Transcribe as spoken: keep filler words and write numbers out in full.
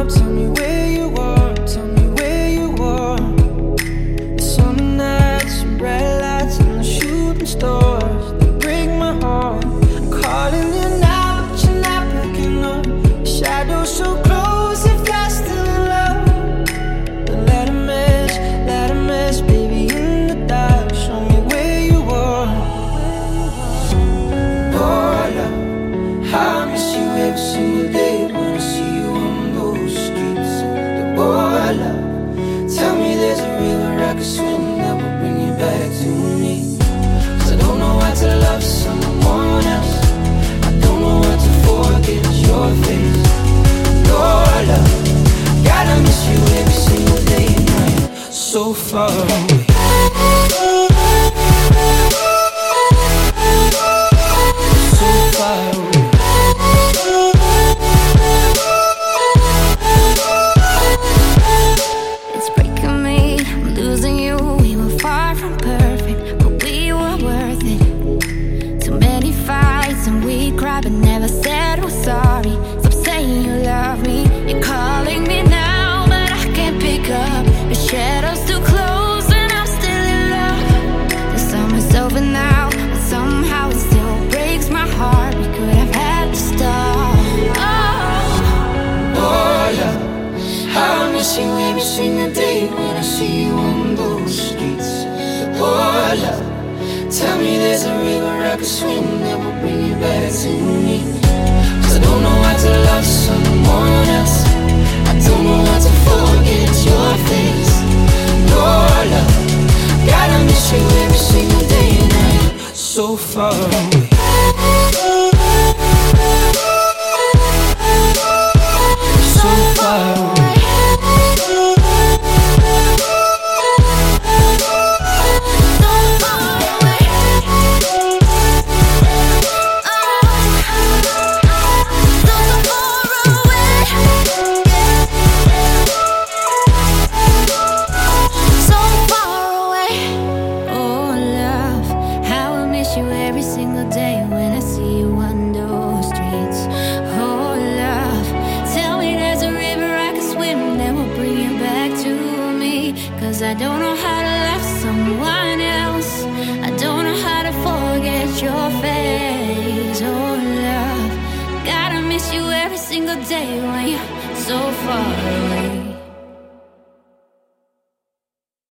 Tell me where you are, tell me where you are. The summer nights, some bright lights, and the shooting stars that break my heart. I'm calling you now, but you're not picking up. The shadows so close, if you're still in love. But let a mess, let a mess, baby, in the dark. Show me where you are. Oh, love, I miss you every single day when I see you on those streets. Oh, love, tell me there's a river I can swim that will bring you back to me. 'Cause I don't know how to love someone else. I don't know how to forget your face. Oh, love, gotta miss you every single day and night. So far away. So far away. It's breaking me, I'm losing you. We were far from perfect, but we were worth it. Too many fights and we cried but never said we're sorry. Stop saying you love me, you're calling me now, but I can't pick up. The shadows too close and I'm still in love. The summer's over now, but somehow it still breaks my heart. We could have had the start. Oh, Oh, love, I miss you every single day when I see you on those streets. Oh, love, tell me there's a river I can swim that will bring you back to me. 'Cause I don't know how to love someone else. I don't know how to forget your face. Oh, love, gotta miss you every single day and night. So far away. So far away. Every single day when I see you on those streets. Oh, love, tell me there's a river I can swim that will bring you back to me. 'Cause I don't know how to love someone else. I don't know how to forget your face. Oh, love, gotta miss you every single day when you're so far away.